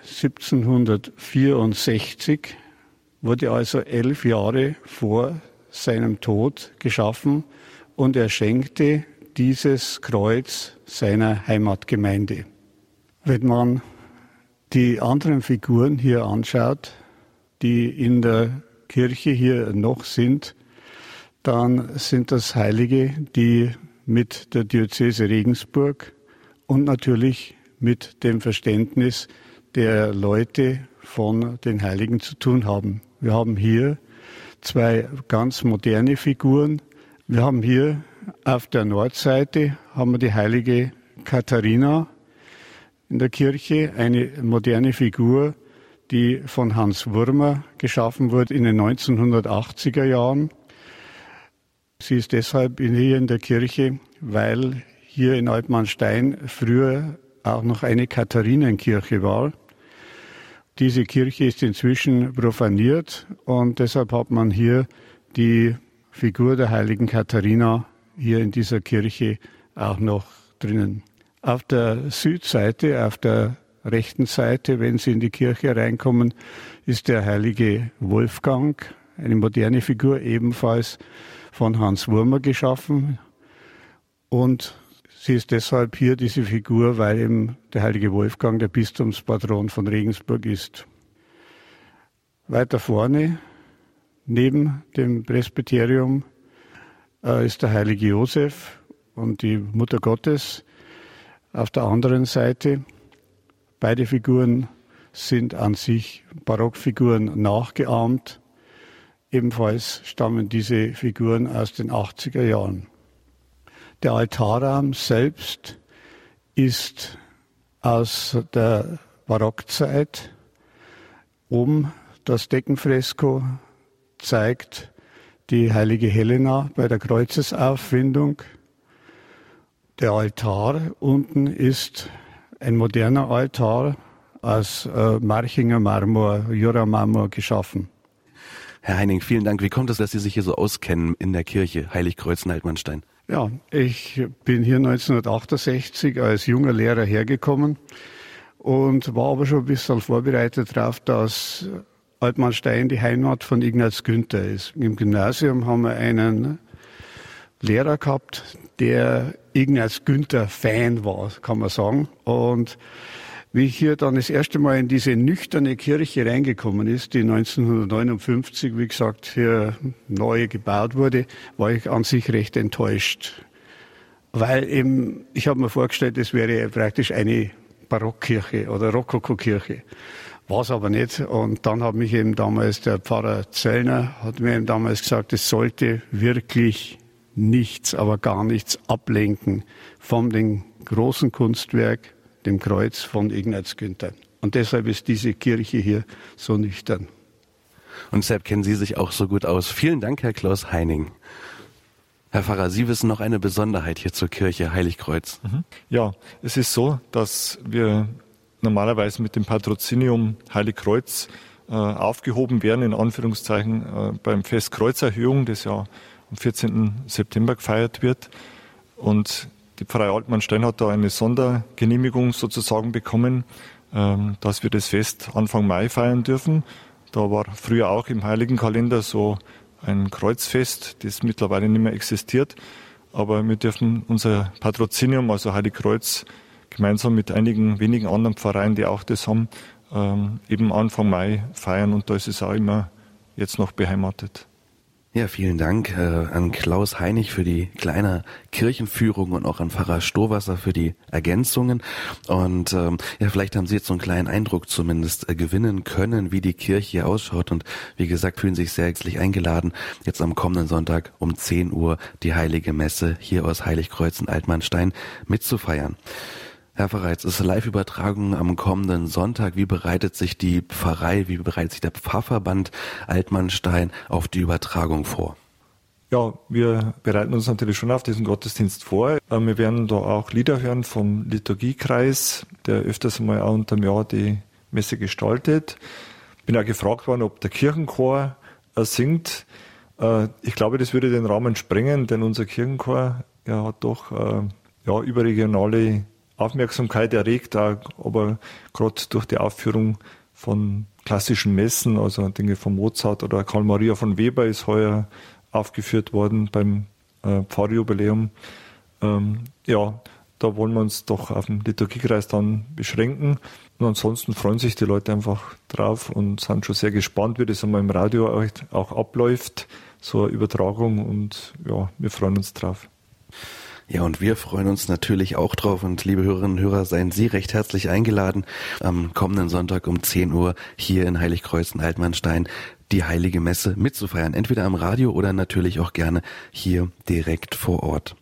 1764, wurde also 11 Jahre vor seinem Tod geschaffen, und er schenkte dieses Kreuz seiner Heimatgemeinde. Wenn man die anderen Figuren hier anschaut, die in der Kirche hier noch sind, dann sind das Heilige, die mit der Diözese Regensburg und natürlich mit dem Verständnis der Leute von den Heiligen zu tun haben. Wir haben hier zwei ganz moderne Figuren. Wir haben hier auf der Nordseite haben wir die heilige Katharina in der Kirche, eine moderne Figur, die von Hans Wurmer geschaffen wurde in den 1980er Jahren. Sie ist deshalb hier in der Kirche, weil hier in Altmannstein früher auch noch eine Katharinenkirche war. Diese Kirche ist inzwischen profaniert und deshalb hat man hier die Figur der heiligen Katharina hier in dieser Kirche auch noch drinnen. Auf der Südseite, auf der rechten Seite, wenn Sie in die Kirche reinkommen, ist der heilige Wolfgang, eine moderne Figur, ebenfalls von Hans Wurmer geschaffen. Und sie ist deshalb hier, diese Figur, weil eben der heilige Wolfgang der Bistumspatron von Regensburg ist. Weiter vorne, neben dem Presbyterium, ist der heilige Josef und die Mutter Gottes auf der anderen Seite. Beide Figuren sind an sich Barockfiguren nachgeahmt. Ebenfalls stammen diese Figuren aus den 80er Jahren. Der Altarraum selbst ist aus der Barockzeit. Oben das Deckenfresko zeigt die heilige Helena bei der Kreuzesauffindung. Der Altar unten ist ein moderner Altar aus Marchinger Marmor, Jura-Marmor geschaffen. Herr Heining, vielen Dank. Wie kommt es, dass Sie sich hier so auskennen in der Kirche Heiligkreuz-Altmannstein? Ja, ich bin hier 1968 als junger Lehrer hergekommen und war aber schon ein bisschen vorbereitet darauf, dass Altmannstein die Heimat von Ignaz Günther ist. Im Gymnasium haben wir einen Lehrer gehabt, der Ignaz Günther-Fan war, kann man sagen. Und wie ich hier dann das erste Mal in diese nüchterne Kirche reingekommen ist, die 1959, wie gesagt, hier neu gebaut wurde, war ich an sich recht enttäuscht. Weil eben, ich habe mir vorgestellt, es wäre praktisch eine Barockkirche oder Rokokokirche. War es aber nicht. Und dann hat mich eben damals der Pfarrer Zöllner, hat mir eben damals gesagt, es sollte wirklich nichts, aber gar nichts ablenken von dem großen Kunstwerk, dem Kreuz von Ignaz Günther. Und deshalb ist diese Kirche hier so nüchtern. Und deshalb kennen Sie sich auch so gut aus. Vielen Dank, Herr Klaus Heining. Herr Pfarrer, Sie wissen noch eine Besonderheit hier zur Kirche Heiligkreuz. Ja, es ist so, dass wir normalerweise mit dem Patrozinium Heiligkreuz aufgehoben werden, in Anführungszeichen, beim Fest Kreuzerhöhung, das ja am 14. September gefeiert wird. Und die Pfarrei Altmannstein hat da eine Sondergenehmigung sozusagen bekommen, dass wir das Fest Anfang Mai feiern dürfen. Da war früher auch im Heiligenkalender so ein Kreuzfest, das mittlerweile nicht mehr existiert. Aber wir dürfen unser Patrozinium, also Heiligkreuz, gemeinsam mit einigen wenigen anderen Pfarreien, die auch das haben, eben Anfang Mai feiern. Und da ist es auch immer jetzt noch beheimatet. Ja, vielen Dank an Klaus Heining für die kleine Kirchenführung und auch an Pfarrer Stowasser für die Ergänzungen. Und ja, vielleicht haben Sie jetzt so einen kleinen Eindruck zumindest gewinnen können, wie die Kirche hier ausschaut. Und wie gesagt, fühlen sich sehr herzlich eingeladen, jetzt am kommenden Sonntag um 10 Uhr die Heilige Messe hier aus Heiligkreuz in Altmannstein mitzufeiern. Herr Pfarrer, jetzt ist Live-Übertragung am kommenden Sonntag. Wie bereitet sich die Pfarrei, wie bereitet sich der Pfarrverband Altmannstein auf die Übertragung vor? Ja, wir bereiten uns natürlich schon auf diesen Gottesdienst vor. Wir werden da auch Lieder hören vom Liturgiekreis, der öfters mal auch unterm Jahr die Messe gestaltet. Bin auch gefragt worden, ob der Kirchenchor singt. Ich glaube, das würde den Rahmen sprengen, denn unser Kirchenchor hat doch überregionale Aufmerksamkeit erregt, aber gerade durch die Aufführung von klassischen Messen, also Dinge von Mozart oder Karl Maria von Weber ist heuer aufgeführt worden beim Pfarrjubiläum. Da wollen wir uns doch auf den Liturgiekreis dann beschränken. Und ansonsten freuen sich die Leute einfach drauf und sind schon sehr gespannt, wie das einmal im Radio auch abläuft, so eine Übertragung. Und ja, wir freuen uns drauf. Ja, und wir freuen uns natürlich auch drauf. Und liebe Hörerinnen und Hörer, seien Sie recht herzlich eingeladen, am kommenden Sonntag um 10 Uhr hier in Heiligkreuz in Altmannstein die Heilige Messe mitzufeiern. Entweder am Radio oder natürlich auch gerne hier direkt vor Ort.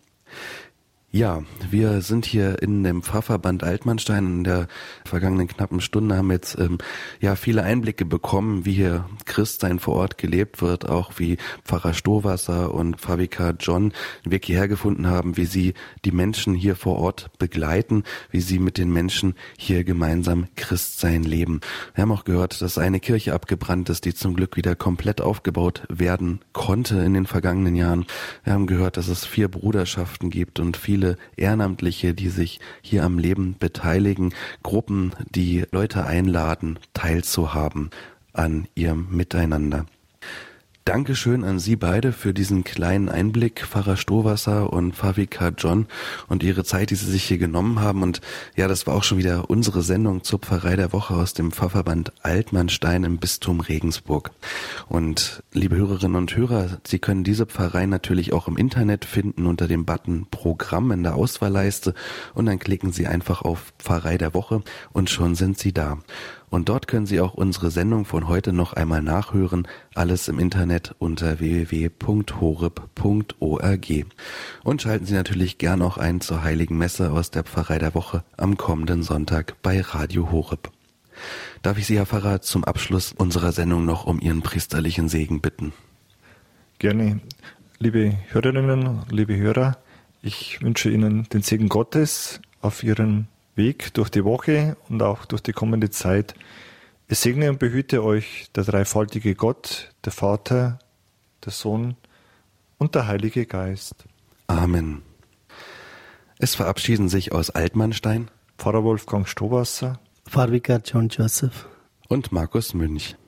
Ja, wir sind hier in dem Pfarrverband Altmannstein. In der vergangenen knappen Stunde haben wir jetzt viele Einblicke bekommen, wie hier Christsein vor Ort gelebt wird, auch wie Pfarrer Stowasser und Pfarrvikar John den Weg hierher gefunden haben, wie sie die Menschen hier vor Ort begleiten, wie sie mit den Menschen hier gemeinsam Christsein leben. Wir haben auch gehört, dass eine Kirche abgebrannt ist, die zum Glück wieder komplett aufgebaut werden konnte in den vergangenen Jahren. Wir haben gehört, dass es 4 Bruderschaften gibt und viele Ehrenamtliche, die sich hier am Leben beteiligen, Gruppen, die Leute einladen, teilzuhaben an ihrem Miteinander. Dankeschön an Sie beide für diesen kleinen Einblick, Pfarrer Stowasser und Pfarrvikar John, und Ihre Zeit, die Sie sich hier genommen haben. Und ja, das war auch schon wieder unsere Sendung zur Pfarrei der Woche aus dem Pfarrverband Altmannstein im Bistum Regensburg. Und liebe Hörerinnen und Hörer, Sie können diese Pfarrei natürlich auch im Internet finden unter dem Button Programm in der Auswahlleiste, und dann klicken Sie einfach auf Pfarrei der Woche und schon sind Sie da. Und dort können Sie auch unsere Sendung von heute noch einmal nachhören. Alles im Internet unter www.horeb.org. Und schalten Sie natürlich gern auch ein zur Heiligen Messe aus der Pfarrei der Woche am kommenden Sonntag bei Radio Horeb. Darf ich Sie, Herr Pfarrer, zum Abschluss unserer Sendung noch um Ihren priesterlichen Segen bitten? Gerne. Liebe Hörerinnen, liebe Hörer, ich wünsche Ihnen den Segen Gottes auf Ihren Weg durch die Woche und auch durch die kommende Zeit. Es segne und behüte euch der dreifaltige Gott, der Vater, der Sohn und der Heilige Geist. Amen. Es verabschieden sich aus Altmannstein Pfarrer Wolfgang Stowasser, Pfarrvikar John Joseph und Markus Münch.